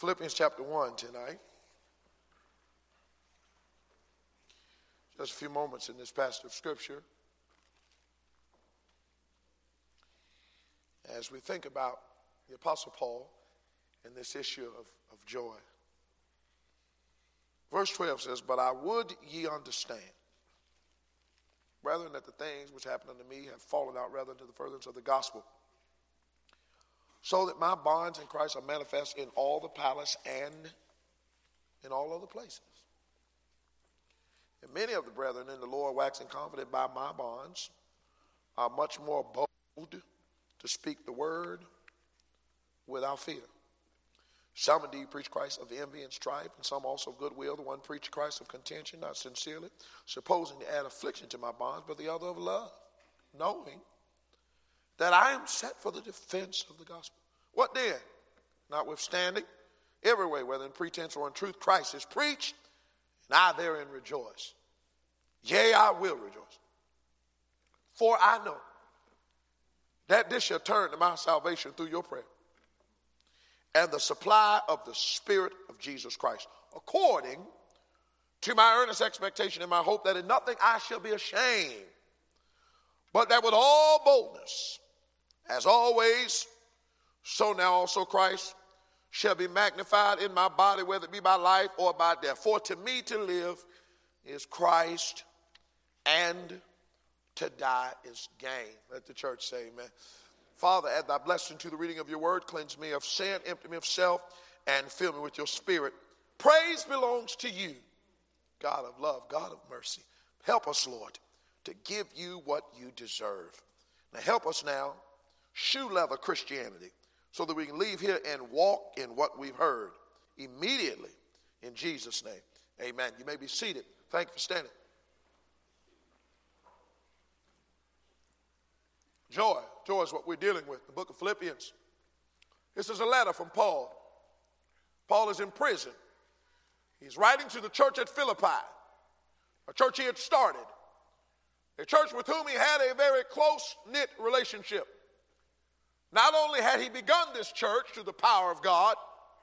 Philippians chapter 1 tonight. Just a few moments in this passage of Scripture as we think about the Apostle Paul and this issue of joy. Verse 12 says, "But I would ye understand, brethren, that the things which happened unto me have fallen out rather into the furtherance of the gospel, so that my bonds in Christ are manifest in all the palace and in all other places. And many of the brethren in the Lord, waxing confident by my bonds, are much more bold to speak the word without fear. Some indeed preach Christ of envy and strife, and some also of goodwill. The one preached Christ of contention, not sincerely, supposing to add affliction to my bonds, but the other of love, knowing that I am set for the defense of the gospel. What then? Notwithstanding, every way, whether in pretense or in truth, Christ is preached, and I therein rejoice. Yea, I will rejoice. For I know that this shall turn to my salvation through your prayer and the supply of the Spirit of Jesus Christ, according to my earnest expectation and my hope that in nothing I shall be ashamed, but that with all boldness, as always, so now also Christ shall be magnified in my body, whether it be by life or by death. For to me to live is Christ, and to die is gain." Let the church say amen. Father, add thy blessing to the reading of your word. Cleanse me of sin, empty me of self, and fill me with your Spirit. Praise belongs to you, God of love, God of mercy. Help us, Lord, to give you what you deserve. Now help us now, shoe leather Christianity, so that we can leave here and walk in what we've heard immediately. In Jesus' name, amen. You may be seated. Thank you for standing. Joy. Joy is what we're dealing with, the book of Philippians. This is a letter from Paul. Paul is in prison. He's writing to the church at Philippi, a church he had started, a church with whom he had a very close-knit relationship. Not only had he begun this church through the power of God,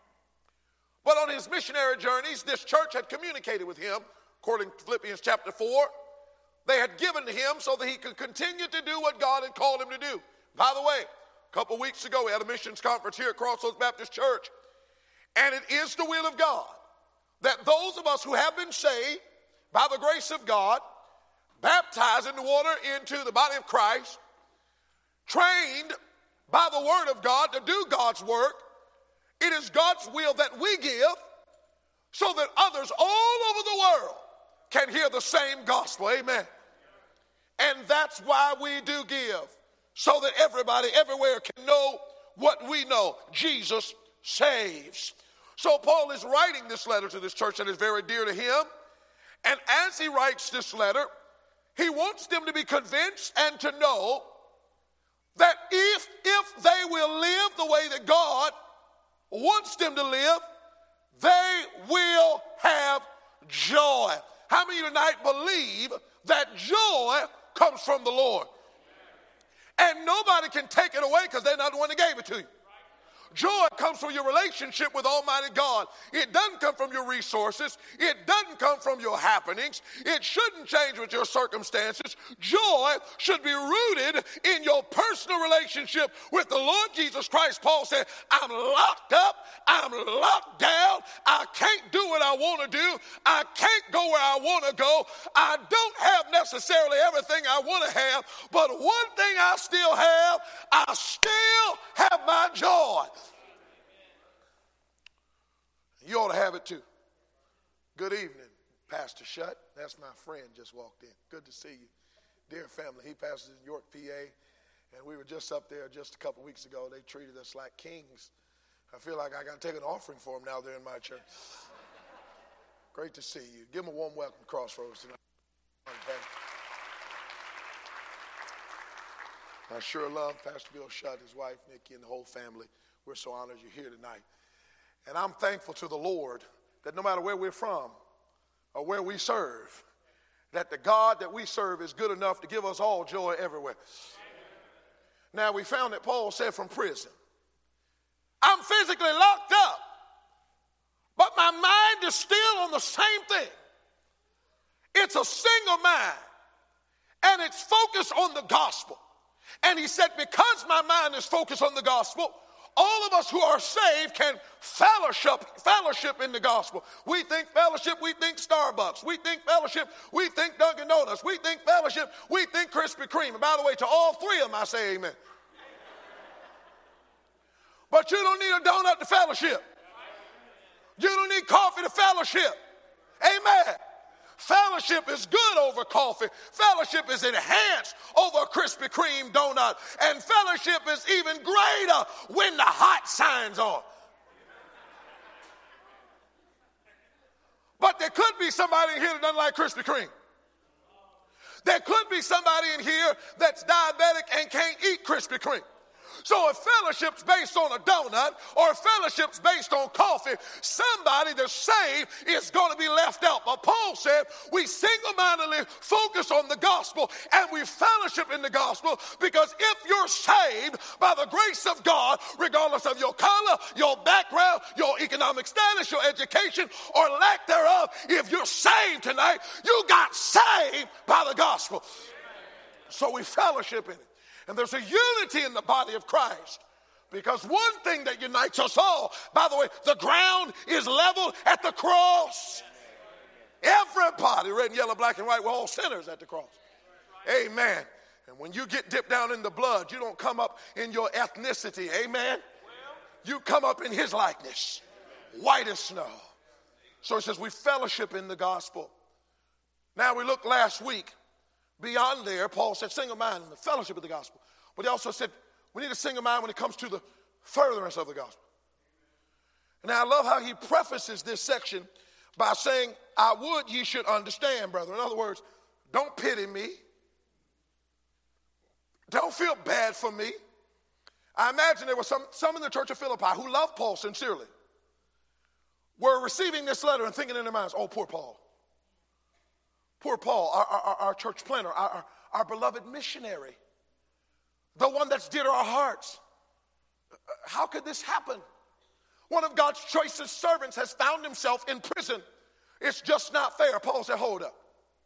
but on his missionary journeys, this church had communicated with him, according to Philippians chapter 4. They had given to him so that he could continue to do what God had called him to do. By the way, a couple weeks ago, we had a missions conference here at Crossroads Baptist Church, and it is the will of God that those of us who have been saved by the grace of God, baptized in the water into the body of Christ, trained by the word of God to do God's work, it is God's will that we give so that others all over the world can hear the same gospel. Amen. And that's why we do give, so that everybody everywhere can know what we know. Jesus saves. So Paul is writing this letter to this church that is very dear to him. And as he writes this letter, he wants them to be convinced and to know that if they will live the way that God wants them to live, they will have joy. How many tonight believe that joy comes from the Lord? And nobody can take it away because they're not the one that gave it to you. Joy comes from your relationship with Almighty God. It doesn't come from your resources. It doesn't come from your happenings. It shouldn't change with your circumstances. Joy should be rooted in your personal relationship with the Lord Jesus Christ. Paul said, I'm locked up. I'm locked down. I can't do what I want to do. I can't go where I want to go. I don't have necessarily everything I want to have, but one thing I still have, I still have my joy. You ought to have it too. Good evening, Pastor Shutt. That's my friend just walked in. Good to see you. Dear family, he pastors in York, PA, and we were just up there just a couple weeks ago. They treated us like kings. I feel like I got to take an offering for them now they're in my church. Great to see you. Give them a warm welcome to Crossroads tonight. I sure love Pastor Bill Shutt, his wife, Nikki, and the whole family. We're so honored you're here tonight. And I'm thankful to the Lord that no matter where we're from or where we serve, that the God that we serve is good enough to give us all joy everywhere. Now, we found that Paul said from prison, I'm physically locked up, is still on the same thing. It's a single mind, and it's focused on the gospel. And he said, because my mind is focused on the gospel, all of us who are saved can fellowship in the gospel. We think fellowship, we think Starbucks. We think fellowship, we think Dunkin' Donuts. We think fellowship, we think Krispy Kreme. And by the way, to all three of them, I say amen. But you don't need a donut to fellowship. You don't need coffee to fellowship. Amen. Fellowship is good over coffee. Fellowship is enhanced over a Krispy Kreme donut. And fellowship is even greater when the hot signs on. But there could be somebody in here that doesn't like Krispy Kreme. There could be somebody in here that's diabetic and can't eat Krispy Kreme. So if fellowship's based on a donut or if fellowship's based on coffee, somebody that's saved is going to be left out. But Paul said we single-mindedly focus on the gospel and we fellowship in the gospel, because if you're saved by the grace of God, regardless of your color, your background, your economic status, your education, or lack thereof, if you're saved tonight, you got saved by the gospel. So we fellowship in it. And there's a unity in the body of Christ, because one thing that unites us all, by the way, the ground is leveled at the cross. Everybody, red and yellow, black and white, we're all sinners at the cross. Amen. And when you get dipped down in the blood, you don't come up in your ethnicity. Amen. You come up in his likeness, white as snow. So it says we fellowship in the gospel. Now we looked last week. Beyond there, Paul said single mind in the fellowship of the gospel. But he also said we need a single mind when it comes to the furtherance of the gospel. And I love how he prefaces this section by saying, I would ye should understand, brother. In other words, don't pity me. Don't feel bad for me. I imagine there were some in the church of Philippi who loved Paul sincerely, were receiving this letter and thinking in their minds, oh, poor Paul. Poor Paul, our church planner, our beloved missionary, the one that's dear to our hearts. How could this happen? One of God's choicest servants has found himself in prison. It's just not fair. Paul said, hold up.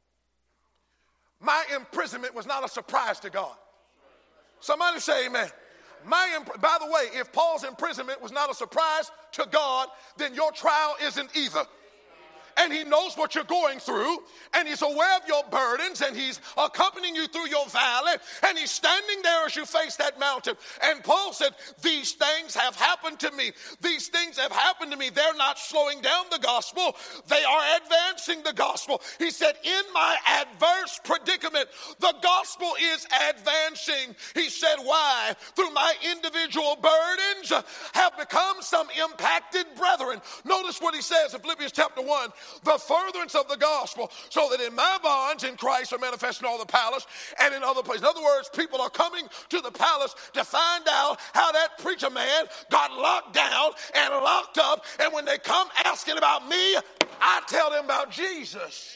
My imprisonment was not a surprise to God. Somebody say amen. By the way, if Paul's imprisonment was not a surprise to God, then your trial isn't either. And he knows what you're going through, and he's aware of your burdens, and he's accompanying you through your valley, and he's standing there as you face that mountain. And Paul said, these things have happened to me. These things have happened to me. They're not slowing down the gospel. They are advancing the gospel. He said, in my adverse predicament, the gospel is advancing. He said, why? Through my individual burdens have become some impacted brethren. Notice what he says in Philippians chapter 1. The furtherance of the gospel, so that in my bonds in Christ are manifest in all the palace and in other places. In other words, people are coming to the palace to find out how that preacher man got locked down and locked up. And when they come asking about me, I tell them about Jesus.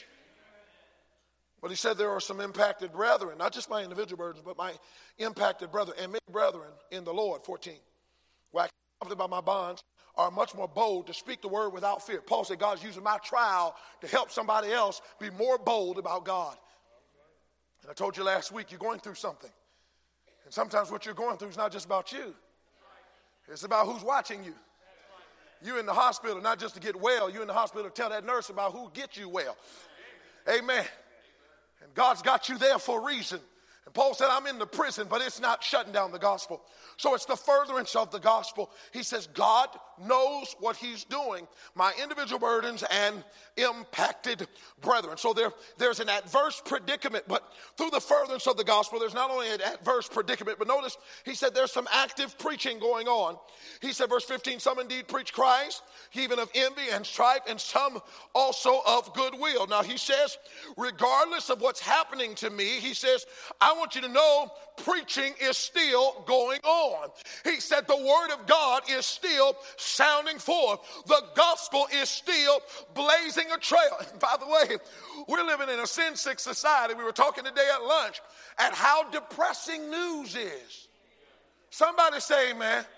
But he said there are some impacted brethren, not just my individual burdens, but my impacted brethren and many brethren in the Lord. 14. Wax confident by my bonds, are much more bold to speak the word without fear. Paul said God's using my trial to help somebody else be more bold about God. And I told you last week, you're going through something. And sometimes what you're going through is not just about you. It's about who's watching you. You're in the hospital not just to get well. You're in the hospital to tell that nurse about who gets you well. Amen. And God's got you there for a reason. And Paul said, I'm in the prison, but it's not shutting down the gospel. So it's the furtherance of the gospel. He says, God knows what he's doing. My individual burdens and impacted brethren. So there's an adverse predicament, but through the furtherance of the gospel, there's not only an adverse predicament, but notice he said there's some active preaching going on. He said, verse 15, some indeed preach Christ, even of envy and strife, and some also of goodwill. Now he says, regardless of what's happening to me, he says, I want you to know preaching is still going on. He said the word of God is still sounding forth. The gospel is still blazing a trail. And by the way, we're living in a sin-sick society. We were talking today at lunch at how depressing news is. Somebody say amen.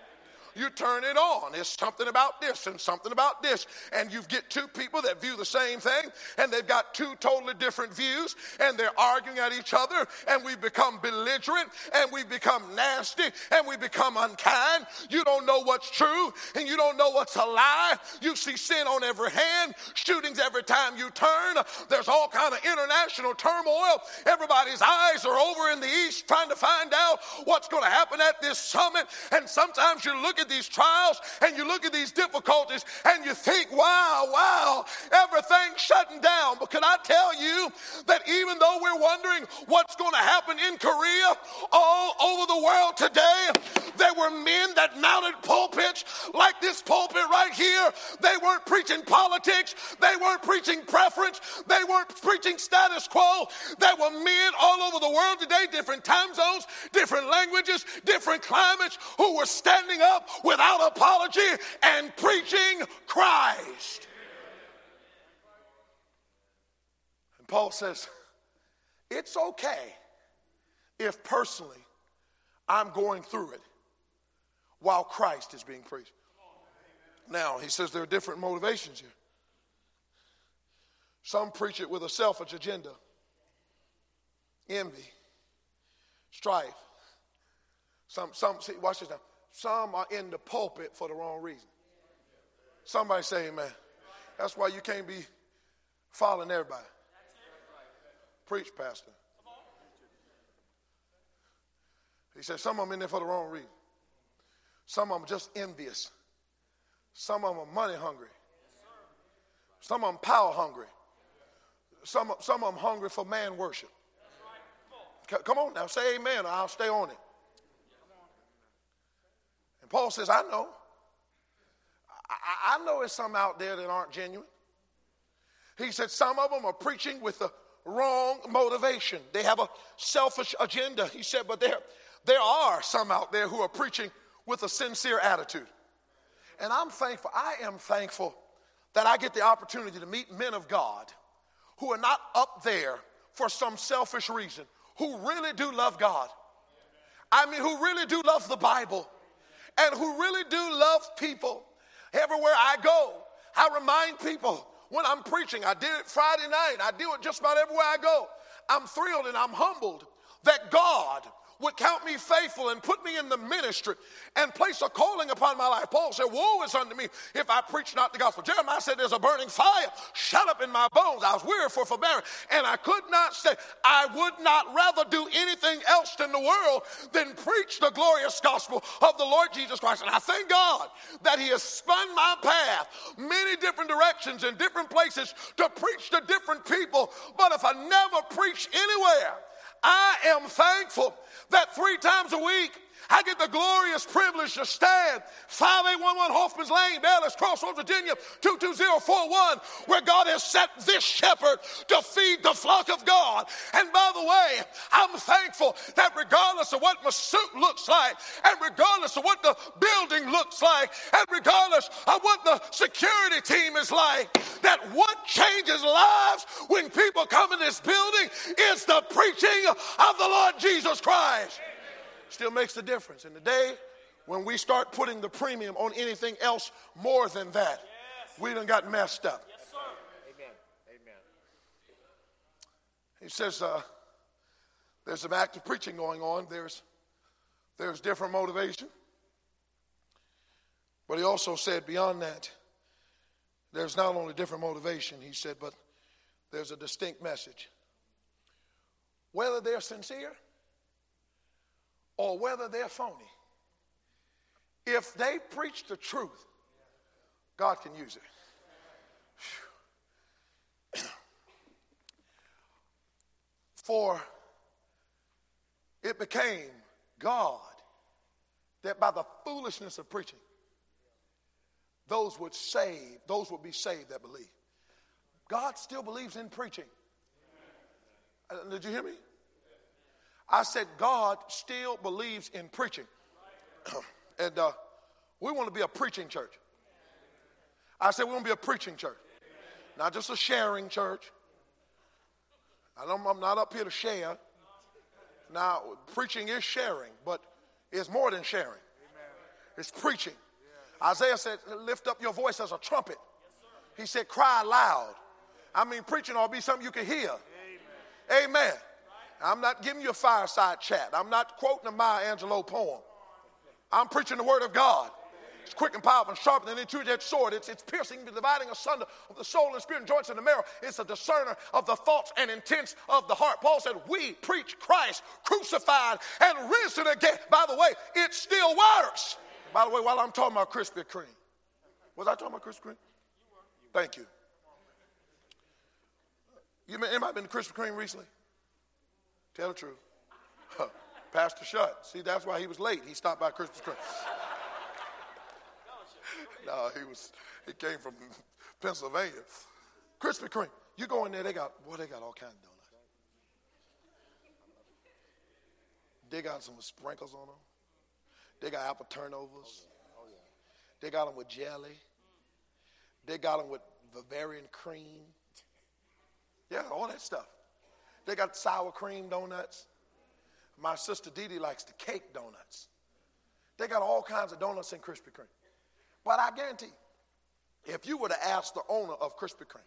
You turn it on. It's something about this and something about this. And you get two people that view the same thing, and they've got two totally different views, and they're arguing at each other, and we become belligerent, and we become nasty, and we become unkind. You don't know what's true, and you don't know what's a lie. You see sin on every hand, shootings every time you turn. There's all kind of international turmoil. Everybody's eyes are over in the east trying to find out what's going to happen at this summit. And sometimes you look at these trials and you look at these difficulties and you think, wow, everything's shutting down. But can I tell you that even though we're wondering what's going to happen in Korea, all over the world today, there were men that mounted pulpits like this pulpit right here. They weren't preaching politics. They weren't preaching preference. They weren't preaching status quo. There were men all over the world today, different time zones, different languages, different climates, who were standing up without apology and preaching Christ. And Paul says, it's okay if personally I'm going through it while Christ is being preached. Now, he says there are different motivations here. Some preach it with a selfish agenda, envy, strife. Some see, watch this now. Some are in the pulpit for the wrong reason. Somebody say amen. That's why you can't be following everybody. Preach, Pastor. He said some of them in there for the wrong reason. Some of them just envious. Some of them are money hungry. Some of them power hungry. Some of them hungry for man worship. Come on now, say amen, or I'll stay on it. And Paul says, I know. I know there's some out there that aren't genuine. He said some of them are preaching with the wrong motivation. They have a selfish agenda. He said, but there are some out there who are preaching with a sincere attitude. And I'm thankful. I am thankful that I get the opportunity to meet men of God who are not up there for some selfish reason, who really do love God. I mean, who really do love the Bible and who really do love people. Everywhere I go, I remind people when I'm preaching. I did it Friday night. I do it just about everywhere I go. I'm thrilled and I'm humbled that God would count me faithful and put me in the ministry and place a calling upon my life. Paul said, woe is unto me if I preach not the gospel. Jeremiah said, there's a burning fire shut up in my bones. I was weary for forbearing, and I could not stay. I would not rather do anything else in the world than preach the glorious gospel of the Lord Jesus Christ. And I thank God that he has spun my path many different directions and different places to preach to different people. But if I never preach anywhere, I am thankful that 3 times a week I get the glorious privilege to stand 5811 Hoffman's Lane, Dallas, Crossroads, Virginia, 22041, where God has set this shepherd to feed the flock of God. And by the way, I'm thankful that regardless of what my suit looks like, and regardless of what the building looks like, and regardless of what the security team is like, that what changes lives when people come in this building is the preaching of the Lord Jesus Christ. Still makes the difference. In the day when we start putting the premium on anything else more than that, we done got messed up. Yes, sir. Amen. He says there's some active preaching going on. There's different motivation. But he also said beyond that, there's not only different motivation, he said, but there's a distinct message. Whether they're sincere or whether they're phony, if they preach the truth, God can use it. For it became God that by the foolishness of preaching, those would be saved that believe. God still believes in preaching. Did you hear me? I said God still believes in preaching. And we want to be a preaching church. I said we want to be a preaching church. Not just a sharing church. I'm not up here to share. Now, preaching is sharing, but it's more than sharing. It's preaching. Isaiah said, lift up your voice as a trumpet. He said, cry loud. I mean, preaching ought to be something you can hear. Amen. I'm not giving you a fireside chat. I'm not quoting a Maya Angelou poem. I'm preaching the word of God. It's quick and powerful and sharper than any two-edged sword. It's piercing, dividing asunder of the soul and spirit and joints and the marrow. It's a discerner of the thoughts and intents of the heart. Paul said, we preach Christ crucified and risen again. By the way, it still works. By the way, while I'm talking about Krispy Kreme. Was I talking about Krispy Kreme? Thank you. Anybody been to Krispy Kreme recently? Tell the truth. Pastor Shut. See, that's why he was late. He stopped by Krispy Kreme. No, he came from Pennsylvania. Krispy Kreme. You go in there, they got all kinds of donuts. They got some with sprinkles on them. They got apple turnovers. They got them with jelly. They got them with Bavarian cream. Yeah, all that stuff. They got sour cream donuts. My sister Dee Dee likes the cake donuts. They got all kinds of donuts in Krispy Kreme. But I guarantee you, if you were to ask the owner of Krispy Kreme,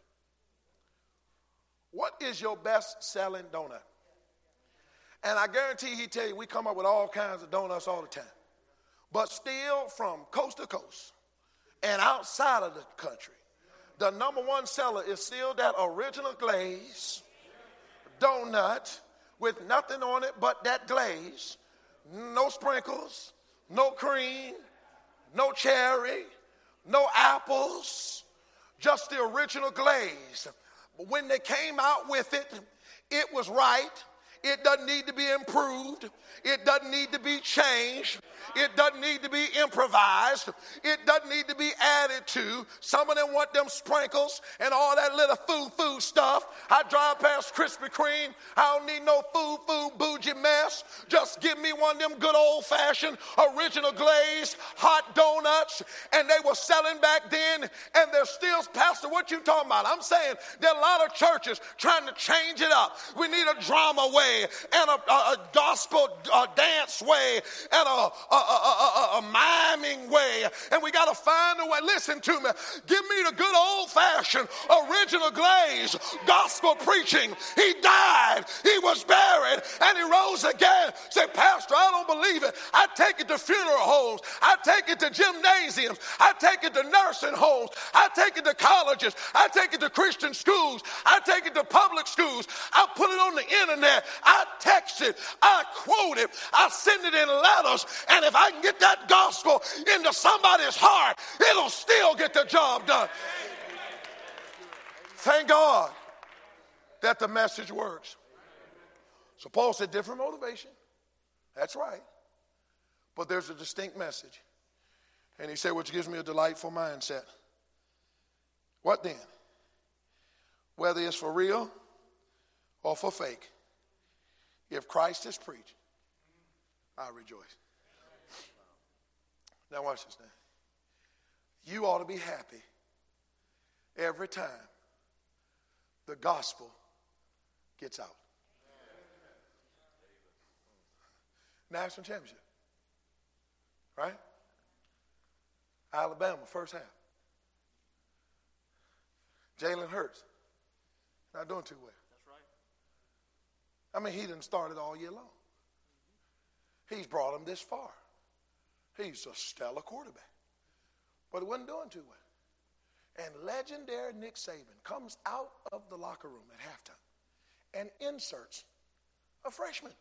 what is your best-selling donut? And I guarantee he'd tell you, we come up with all kinds of donuts all the time. But still, from coast to coast and outside of the country, the number one seller is still that original glaze donut with nothing on it but that glaze. No sprinkles, no cream, no cherry, no apples, just the original glaze. But when they came out with it, it was right. It doesn't need to be improved. It doesn't need to be changed. It doesn't need to be improvised. It doesn't need to be added to. Some of them want them sprinkles and all that little food stuff. I drive past Krispy Kreme. I don't need no food, bougie mess. Just give me one of them good old-fashioned, original glazed, hot donuts. And they were selling back then, and they're still, Pastor, what you talking about? I'm saying there are a lot of churches trying to change it up. We need a drama way and a gospel dance way and a miming way, and we got to find a way. Listen to me. Give me the good old-fashioned original glaze gospel preaching. He died, he was buried, and he rose again. Say, Pastor, I don't believe it. I take it to funeral homes. I take it to gymnasiums. I take it to nursing homes. I take it to colleges. I take it to Christian schools. I take it to public schools. I put it on the internet. I text it, I quote it, I send it in letters, and if I can get that gospel into somebody's heart, it'll still get the job done. Thank God that the message works. So Paul said different motivation. That's right. But there's a distinct message. And he said, which gives me a delightful mindset. What then? Whether it's for real or for fake, if Christ is preached, I rejoice. Now watch this now. You ought to be happy every time the gospel gets out. National championship. Right? Alabama, first half. Jalen Hurts, not doing too well. I mean, he didn't start it all year long. He's brought him this far. He's a stellar quarterback. But he wasn't doing too well. And legendary Nick Saban comes out of the locker room at halftime and inserts a freshman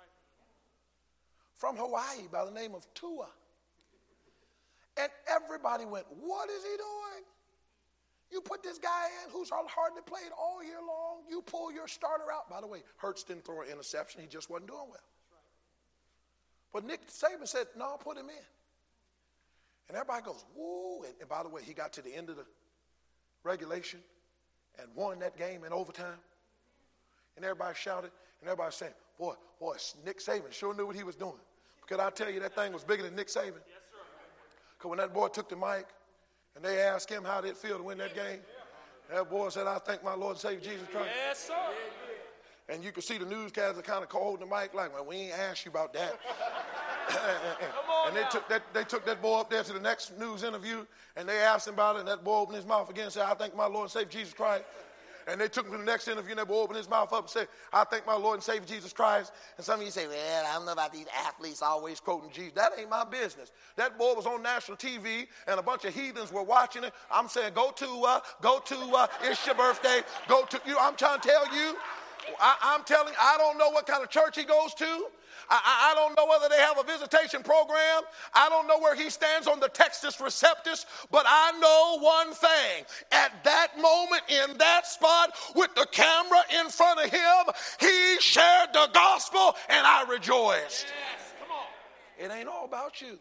from Hawaii by the name of Tua. And everybody went, what is he doing? You put this guy in who's hardly played all year long. You pull your starter out. By the way, Hurts didn't throw an interception. He just wasn't doing well. But Nick Saban said, no, put him in. And everybody goes, woo. And by the way, he got to the end of the regulation and won that game in overtime. And everybody shouted. And everybody saying, boy, Nick Saban sure knew what he was doing. Because I tell you, that thing was bigger than Nick Saban. Because when that boy took the mic, and they asked him how did it feel to win that game. That boy said, I thank my Lord and Savior Jesus Christ. Yes, sir. And you could see the newscaster kind of holding the mic like, well, we ain't asked you about that. And they took that boy up there to the next news interview, and they asked him about it, and that boy opened his mouth again and said, I thank my Lord and Savior Jesus Christ. And they took him to the next interview, and that boy opened his mouth up and said, I thank my Lord and Savior Jesus Christ. And some of you say, well, I don't know about these athletes always quoting Jesus. That ain't my business. That boy was on national TV, and a bunch of heathens were watching it. I'm saying, go to, it's your birthday. Go to, I'm trying to tell you, I don't know what kind of church he goes to. I don't know whether they have a visitation program. I don't know where he stands on the Textus Receptus, but I know one thing. At that moment, in that spot, with the camera in front of him, he shared the gospel, and I rejoiced. Yes, come on. It ain't all about you.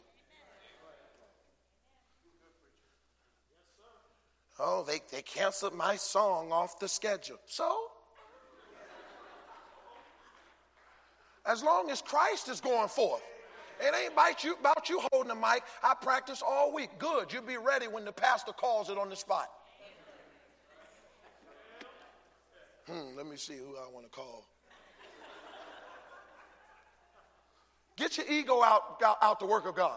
Oh, they canceled my song off the schedule. So? As long as Christ is going forth. It ain't about you holding the mic. I practice all week. Good. You'll be ready when the pastor calls it on the spot. Let me see who I want to call. Get your ego out the work of God.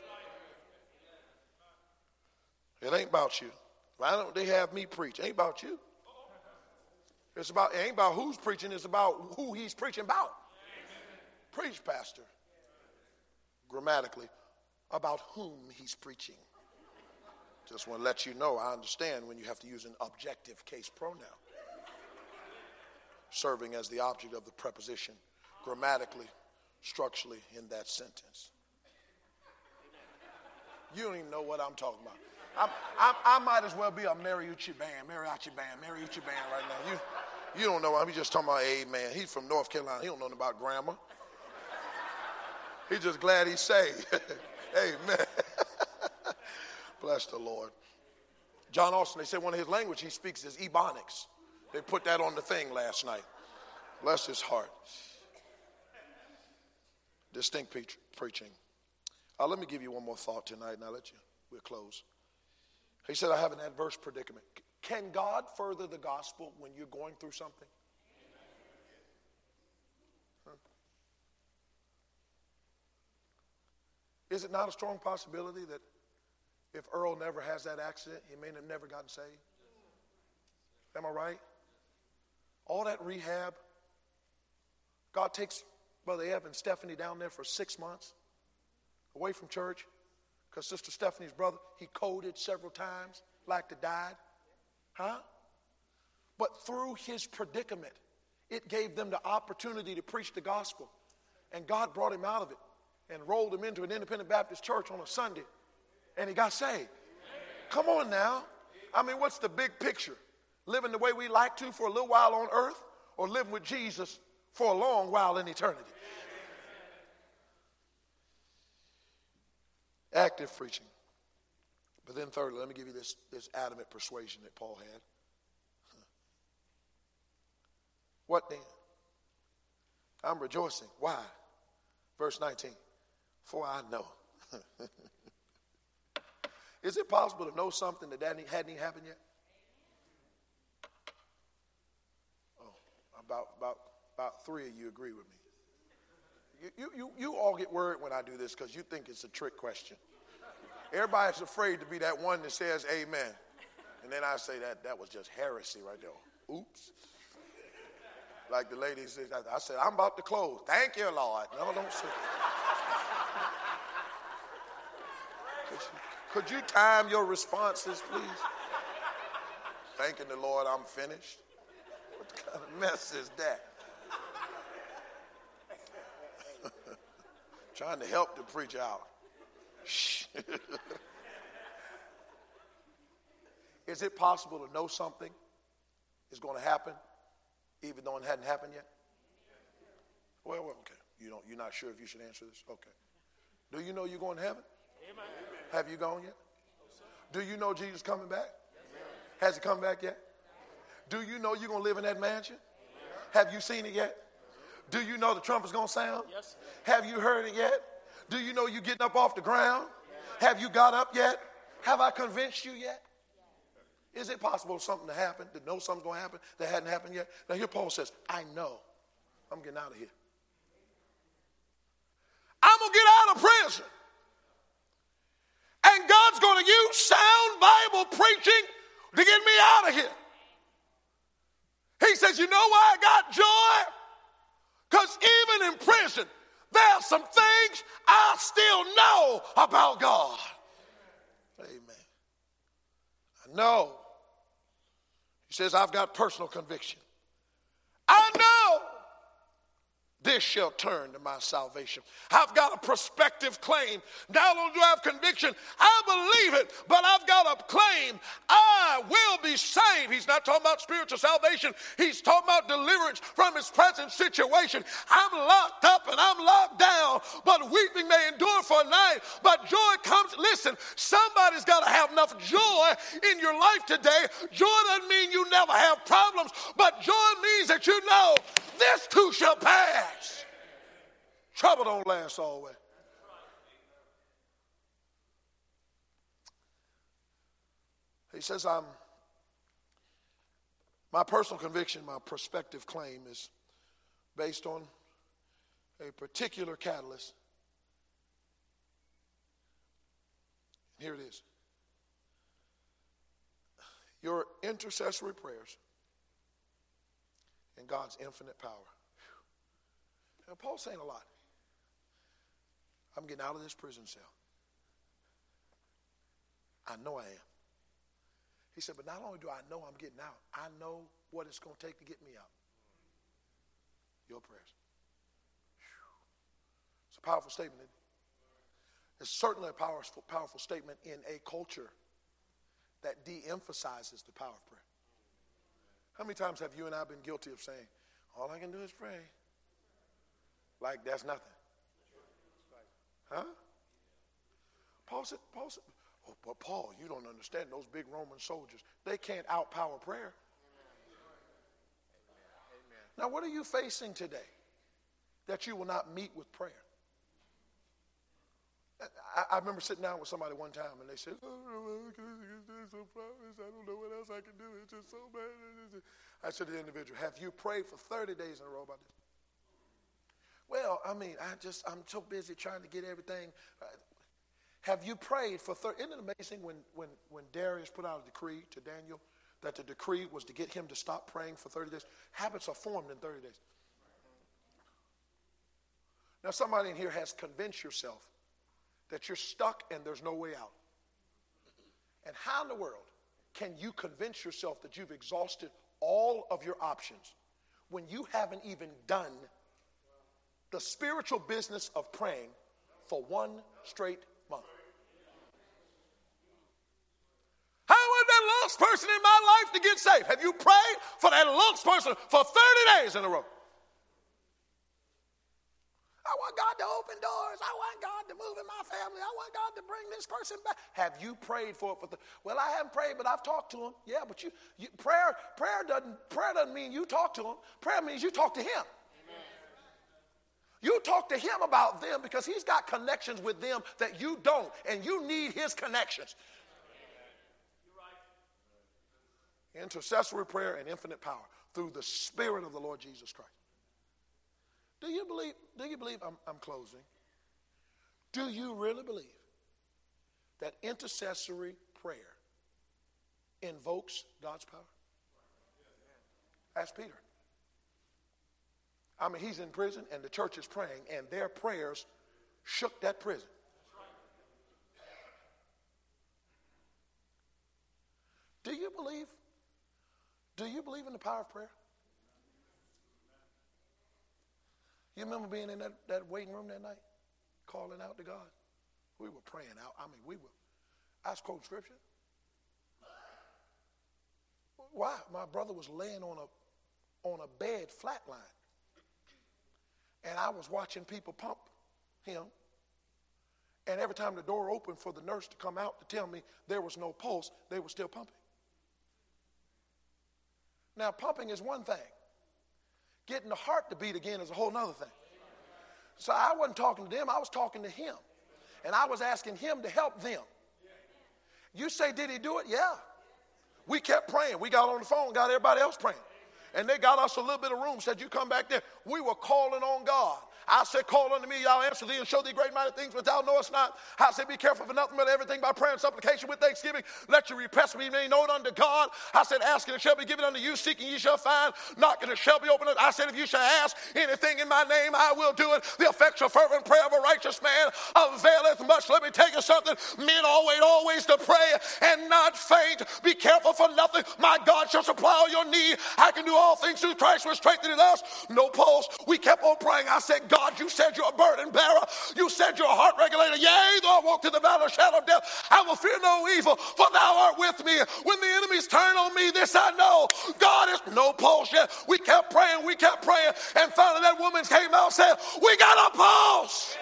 It ain't about you. Why don't they have me preach? It ain't about you. It ain't about who's preaching. It's about who he's preaching about. Preach, pastor. Grammatically, about whom he's preaching. Just want to let you know, I understand when you have to use an objective case pronoun, serving as the object of the preposition, grammatically, structurally in that sentence. You don't even know what I'm talking about. I might as well be a mariachi band right now. You don't know. I'm just talking about amen. He's from North Carolina. He don't know nothing about grammar. He's just glad he's saved. Amen. Bless the Lord. John Austin, they say one of his language he speaks is Ebonics. They put that on the thing last night. Bless his heart. Distinct preaching. Let me give you one more thought tonight, and we'll close. He said, I have an adverse predicament. Can God further the gospel when you're going through something? Is it not a strong possibility that if Earl never has that accident, he may have never gotten saved? Am I right? All that rehab, God takes Brother Ev and Stephanie down there for 6 months, away from church, because Sister Stephanie's brother, he coded several times, like to died. But through his predicament, it gave them the opportunity to preach the gospel. And God brought him out of it and rolled him into an independent Baptist church on a Sunday, and he got saved. Come on now. I mean, what's the big picture? Living the way we like to for a little while on earth, or living with Jesus for a long while in eternity? Active preaching. But then thirdly, let me give you this adamant persuasion that Paul had. What then? I'm rejoicing. Why? Verse 19. For I know. Is it possible to know something that hadn't even happened yet? Oh, about 3 of you agree with me. You all get worried when I do this because you think it's a trick question. Everybody's afraid to be that one that says amen. And then I say that was just heresy right there. Oops. Like the lady said, I said, I'm about to close. Thank you, Lord. No, don't say. Could you time your responses, please? Thanking the Lord, I'm finished. What kind of mess is that? Trying to help the preacher out. Shh. Is it possible to know something is going to happen even though it hadn't happened yet? Well, okay. You're not sure if you should answer this? Okay. Do you know you're going to heaven? Amen. Have you gone yet? Do you know Jesus coming back? Has he come back yet? Do you know you're going to live in that mansion? Have you seen it yet? Do you know the trumpet's going to sound? Yes. Have you heard it yet? Do you know you're getting up off the ground? Have you got up yet? Have I convinced you yet? Is it possible for something to happen, to know something's going to happen that hadn't happened yet? Now here Paul says, I know. I'm getting out of here. I'm going to get out of prison. And God's going to use sound Bible preaching to get me out of here. He says, you know why I got joy? Because even in prison, there are some things I still know about God. Amen. I know. He says, I've got personal conviction. I know this shall turn to my salvation. I've got a prospective claim. Not only do I have conviction, I believe it, but I've got a claim. I will be saved. He's not talking about spiritual salvation. He's talking about deliverance from his present situation. I'm locked up and I'm locked down, but weeping may endure for a night, but joy comes. Listen, somebody's got to have enough joy in your life today. Joy doesn't mean you never have problems, but joy means that you know this too shall pass. Trouble don't last always. He says, my personal conviction, my prospective claim is based on a particular catalyst. Here it is. Your intercessory prayers and God's infinite power. Now, Paul's saying a lot. I'm getting out of this prison cell. I know I am. He said, but not only do I know I'm getting out, I know what it's going to take to get me out. Your prayers. It's a powerful statement, isn't it? It's certainly a powerful statement in a culture that de-emphasizes the power of prayer. How many times have you and I been guilty of saying, all I can do is pray? Like that's nothing. Huh? Paul said, oh, but Paul, you don't understand those big Roman soldiers. They can't outpower prayer. Amen. Now, what are you facing today that you will not meet with prayer? I remember sitting down with somebody one time and they said, I don't know what else I can do. It's just so bad. I said to the individual, have you prayed for 30 days in a row about this? Well, I mean, I'm so busy trying to get everything. Have you prayed for 30? Isn't it amazing when Darius put out a decree to Daniel that the decree was to get him to stop praying for 30 days? Habits are formed in 30 days. Now, somebody in here has convinced yourself that you're stuck and there's no way out. And how in the world can you convince yourself that you've exhausted all of your options when you haven't even done the spiritual business of praying for one straight month? How would that lost person in my life to get saved? Have you prayed for that lost person for 30 days in a row? I want God to open doors. I want God to move in my family. I want God to bring this person back. Have you prayed for it? Well, I haven't prayed, but I've talked to him. Yeah, but prayer doesn't mean you talk to him. Prayer means you talk to him. Amen. You talk to him about them because he's got connections with them that you don't, and you need his connections. Right. Intercessory prayer and infinite power through the Spirit of the Lord Jesus Christ. Do you believe, I'm closing, do you really believe that intercessory prayer invokes God's power? Ask Peter. I mean, he's in prison and the church is praying and their prayers shook that prison. Do you believe in the power of prayer? You remember being in that waiting room that night, calling out to God? We were praying out. I was quoting scripture. Why? My brother was laying on a bed flatline. And I was watching people pump him. And every time the door opened for the nurse to come out to tell me there was no pulse, they were still pumping. Now, pumping is one thing. Getting the heart to beat again is a whole nother thing. So I wasn't talking to them, I was talking to him. And I was asking him to help them. You say, did he do it? Yeah. We kept praying. We got on the phone, got everybody else praying. And they got us a little bit of room, said, you come back there. We were calling on God. I said, call unto me, I'll answer thee and show thee great mighty things which thou knowest not. I said, be careful for nothing but everything by prayer and supplication with thanksgiving. Let your requests be made known unto God. I said, ask and it shall be given unto you, seeking ye shall find, knock and it shall be opened. I said, if you shall ask anything in my name, I will do it. The effectual fervent prayer of a righteous man availeth much. Let me tell you something. Men always to pray and not faint. Be careful for nothing. My God shall supply all your need. I can do all things through Christ which strengtheneth us. No pulse. We kept on praying. I said, God, you said you're a burden bearer. You said you're a heart regulator. Yea, though I walk through the valley of the shadow of death, I will fear no evil, for thou art with me. When the enemies turn on me, this I know. God is no pulse yet. We kept praying. And finally that woman came out and said, we got a pulse.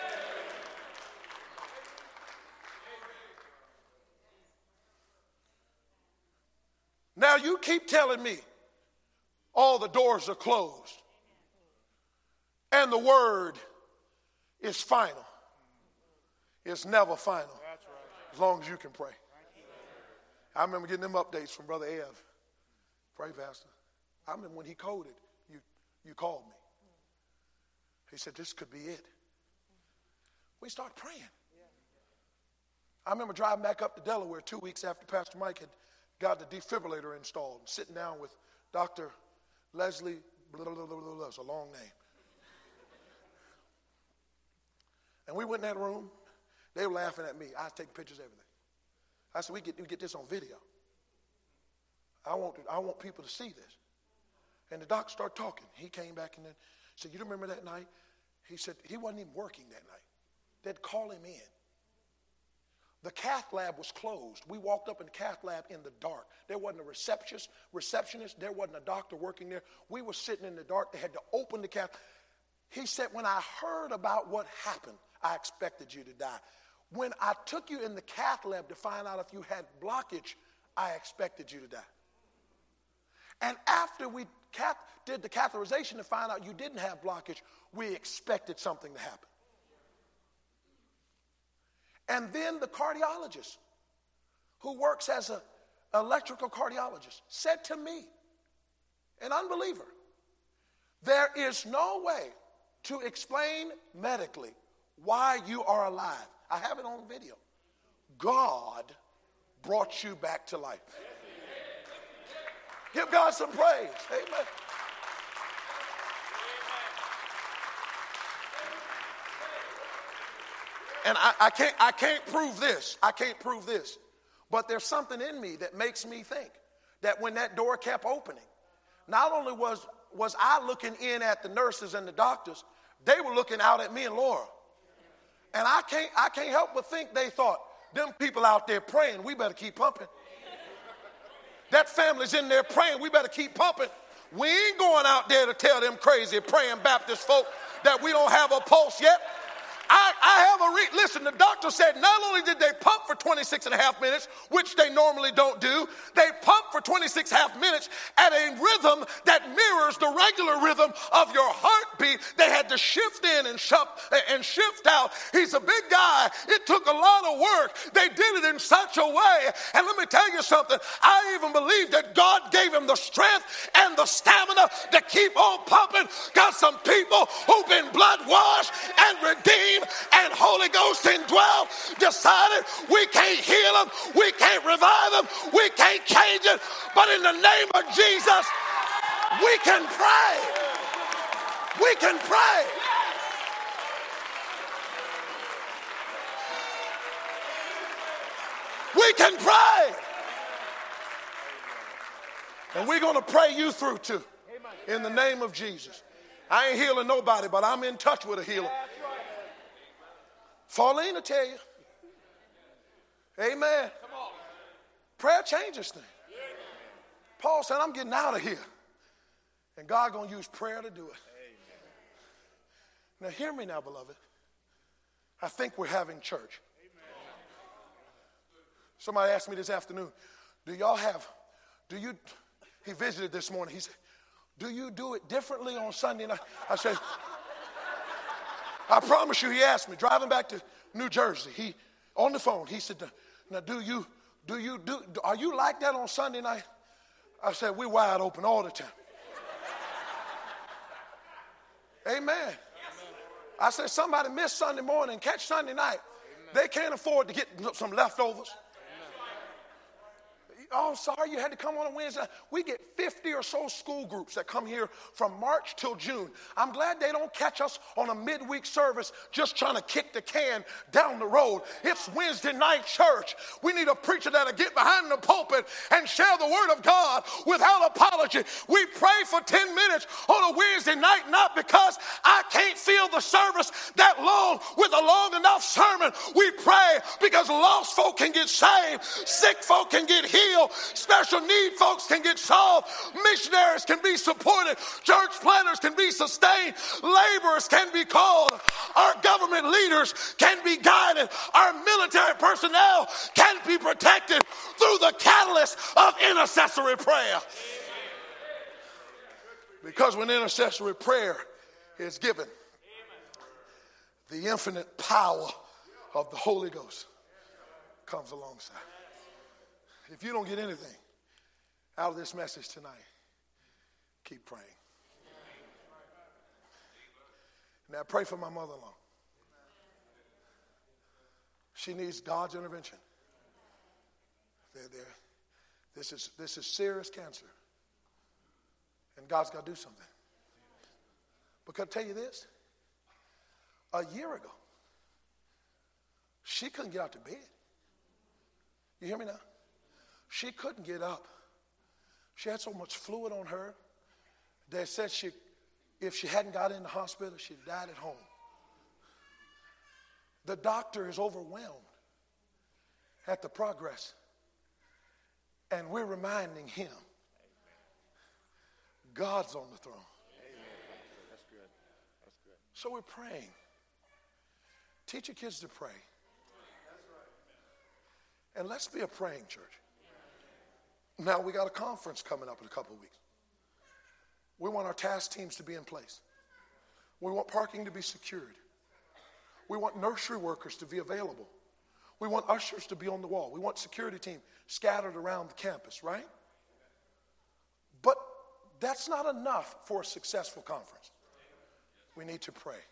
Now you keep telling me all the doors are closed and the word is final. It's never final as long as you can pray. I remember getting them updates from Brother Ev. Pray, Pastor. I remember when he coded, you called me. He said, this could be it. We started praying. I remember driving back up to Delaware 2 weeks after Pastor Mike had got the defibrillator installed, and sitting down with Dr. Leslie, it's a long name. And we went in that room. They were laughing at me. I was taking pictures of everything. I said, we get this on video. I want people to see this. And the doctor started talking. He came back and then said, you remember that night? He said he wasn't even working that night. They'd call him in. The cath lab was closed. We walked up in the cath lab in the dark. There wasn't a receptionist. There wasn't a doctor working there. We were sitting in the dark. They had to open the cath. He said, when I heard about what happened, I expected you to die. When I took you in the cath lab to find out if you had blockage, I expected you to die. And after we did the catheterization to find out you didn't have blockage, we expected something to happen. And then the cardiologist, who works as an electrical cardiologist, said to me, an unbeliever, there is no way to explain medically why you are alive. I have it on video. God brought you back to life. Give God some praise. Amen. And I can't prove this. I can't prove this. But there's something in me that makes me think that when that door kept opening, not only was I looking in at the nurses and the doctors, they were looking out at me and Laura. And I can't help but think they thought, them people out there praying, we better keep pumping. That family's in there praying, we better keep pumping. We ain't going out there to tell them crazy praying Baptist folk that we don't have a pulse yet. Listen, the doctor said not only did they pump for 26 and a half minutes, which they normally don't do, they pumped for 26 and a half minutes at a rhythm that mirrors the regular rhythm of your heartbeat. They had to shift in and shift out. He's a big guy. It took a lot of work. They did it in such a way. And let me tell you something. I even believe that God gave him the strength and the stamina to keep on pumping. Got some people who've been blood washed and redeemed and Holy Ghost indwelt, decided we can't heal them, we can't revive them, we can't change it, but in the name of Jesus, we can pray. We can pray. We can pray. And we're going to pray you through too, in the name of Jesus. I ain't healing nobody, but I'm in touch with a healer. Pauline will tell you. Amen. Prayer changes things. Paul said, I'm getting out of here. And God going to use prayer to do it. Now hear me now, beloved. I think we're having church. Somebody asked me this afternoon, he visited this morning. He said, do you do it differently on Sunday night? I said, I promise you, he asked me, driving back to New Jersey, on the phone, he said, now are you like that on Sunday night? I said, we're wide open all the time. Amen. I said, somebody missed Sunday morning, catch Sunday night. They can't afford to get some leftovers. Oh, sorry, you had to come on a Wednesday. We get 50 or so school groups that come here from March till June. I'm glad they don't catch us on a midweek service just trying to kick the can down the road. It's Wednesday night church. We need a preacher that'll get behind the pulpit and share the word of God without apology. We pray for 10 minutes on a Wednesday night, not because I can't feel the service that long with a long enough sermon. We pray because lost folk can get saved, sick folk can get healed, special need folks can get solved, missionaries can be supported, church planners can be sustained, laborers can be called, our government leaders can be guided, our military personnel can be protected through the catalyst of intercessory prayer. Because when intercessory prayer is given, the infinite power of the Holy Ghost comes alongside. If you don't get anything out of this message tonight, keep praying. Now pray for my mother-in-law. She needs God's intervention. This is serious cancer. And God's got to do something. Because I'll tell you this, a year ago, she couldn't get out of bed. You hear me now? She couldn't get up. She had so much fluid on her. They said if she hadn't got in the hospital, she'd died at home. The doctor is overwhelmed at the progress. And we're reminding him, God's on the throne. Amen. That's good. That's good. So we're praying. Teach your kids to pray. And let's be a praying church. Now we got a conference coming up in a couple of weeks. We want our task teams to be in place. We want parking to be secured. We want nursery workers to be available. We want ushers to be on the wall. We want security team scattered around the campus, right? But that's not enough for a successful conference. We need to pray.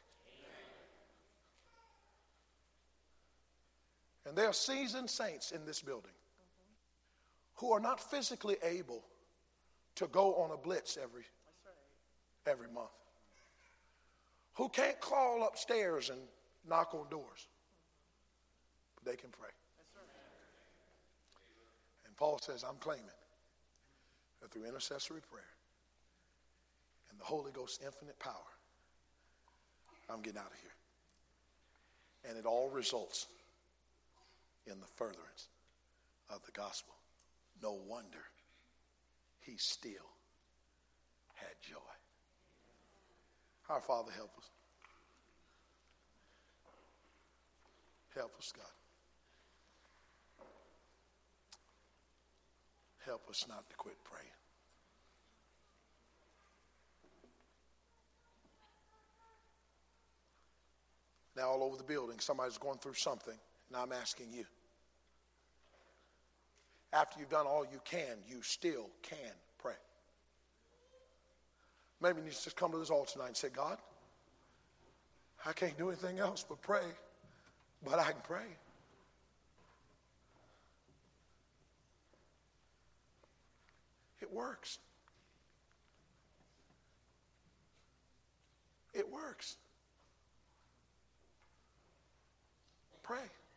And there are seasoned saints in this building who are not physically able to go on a blitz every month, who can't crawl upstairs and knock on doors, but they can pray. And Paul says, I'm claiming that through intercessory prayer and the Holy Ghost's infinite power, I'm getting out of here. And it all results in the furtherance of the gospel. No wonder he still had joy. Our Father, help us. Help us, God. Help us not to quit praying. Now all over the building, somebody's going through something, and I'm asking you. After you've done all you can, you still can pray. Maybe you need to just come to this altar tonight and say, God, I can't do anything else but pray, but I can pray. It works. It works. Pray.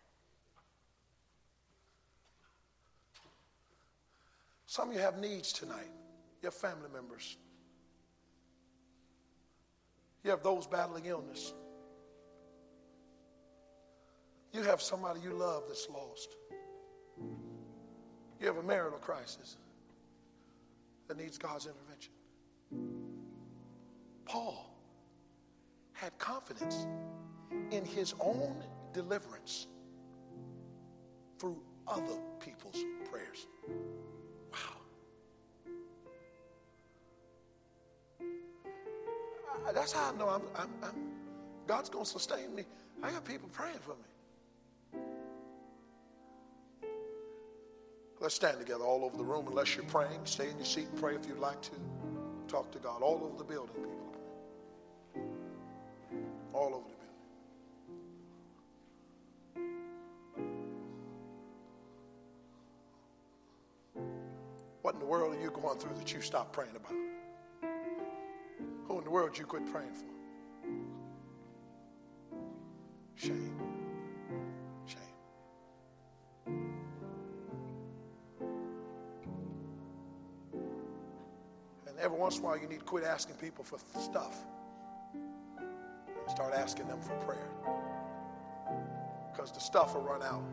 Some of you have needs tonight. You have family members. You have those battling illness. You have somebody you love that's lost. You have a marital crisis that needs God's intervention. Paul had confidence in his own deliverance through other people's prayers. That's how I know God's going to sustain me. I got people praying for me. Let's stand together all over the room. Unless you're praying, stay in your seat and pray if you'd like to. Talk to God all over the building, people. All over the building. What in the world are you going through that you stopped praying about? Who in the world you quit praying for? Shame. Shame. And every once in a while you need to quit asking people for stuff. Start asking them for prayer. Because the stuff will run out.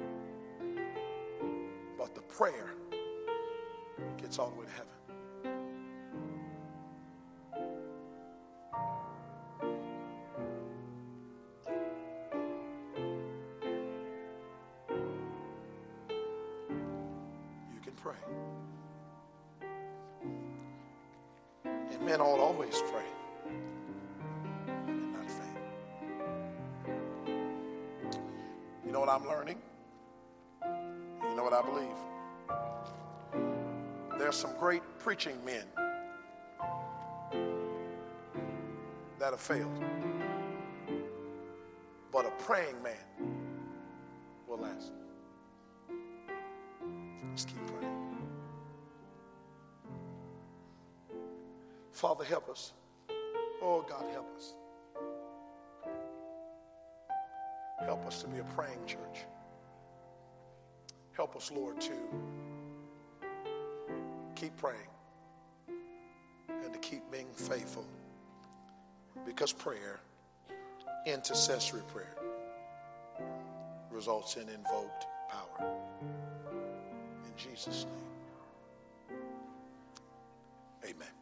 But the prayer gets all the way to heaven. You can pray. And men ought always pray. And not faint. You know what I'm learning? You know what I believe? There's some great preaching men that have failed. But a praying man will last. Let's keep praying. Father, help us. Oh, God, help us. Help us to be a praying church. Help us, Lord, to keep praying and to keep being faithful, because prayer, intercessory prayer, results in invoked power. In Jesus' name, amen.